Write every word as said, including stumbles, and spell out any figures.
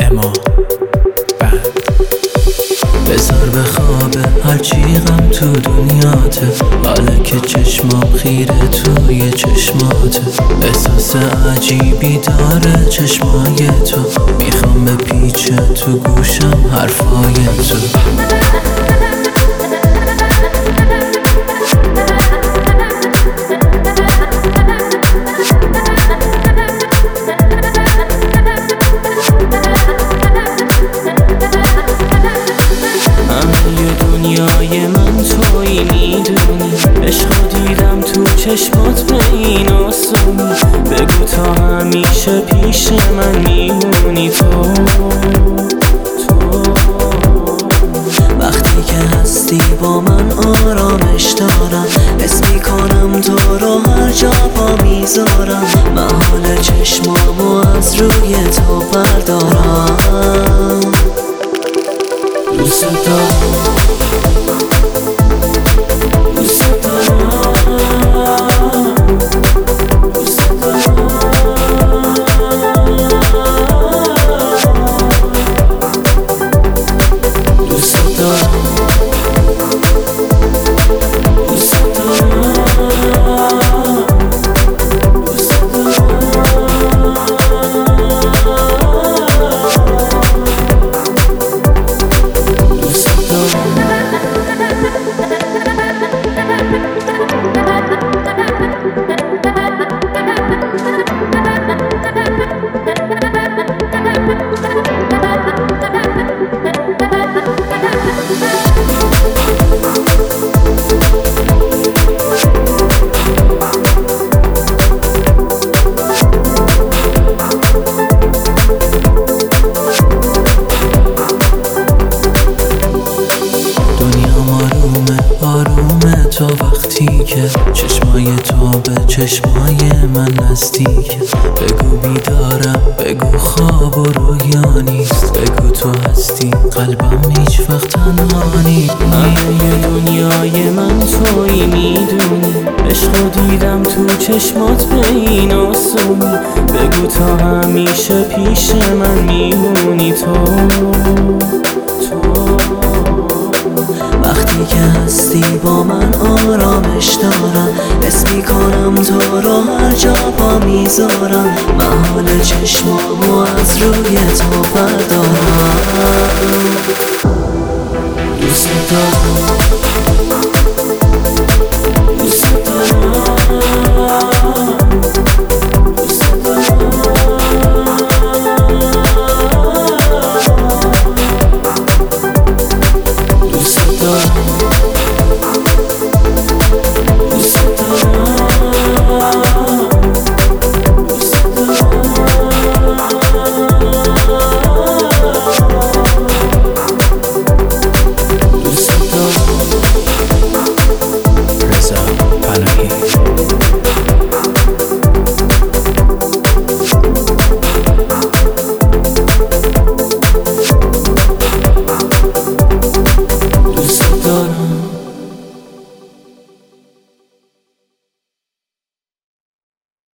اما بند بذار به خوابه هرچی غم تو دنیاته، حالا که چشمام خیره توی چشماته. احساس عجیبی داره چشمای تو، میخوام به پیچه تو گوشم حرفای تو. دنیای من تویی میدونی، عشقو دیدم تو چشمات به این آسونی. بگو تا همیشه پیش من میمونی تو تو وقتی که هستی با من آرامش دارم، حس میکنم تو رو هر جا پا میذارم. محال چشمامو از روی تو بردارم. دوست دارم تا وقتی که چشمای تو به چشمای من نزدیکه. بگو بیدارم، بگو خواب و رویا نیست، بگو تو هستی قلبم هیچ وقت تنها نیست. همه دنیای من تویی میدونی، عشقو دیدم تو چشمات به این آسونی. بگو تا همیشه پیش من میمونی تو تو وقتی که هستی با من آرامش دارم، حس میکنم تو رو هر جا پا میذارم. محال چشمامو از روی تو بردارم.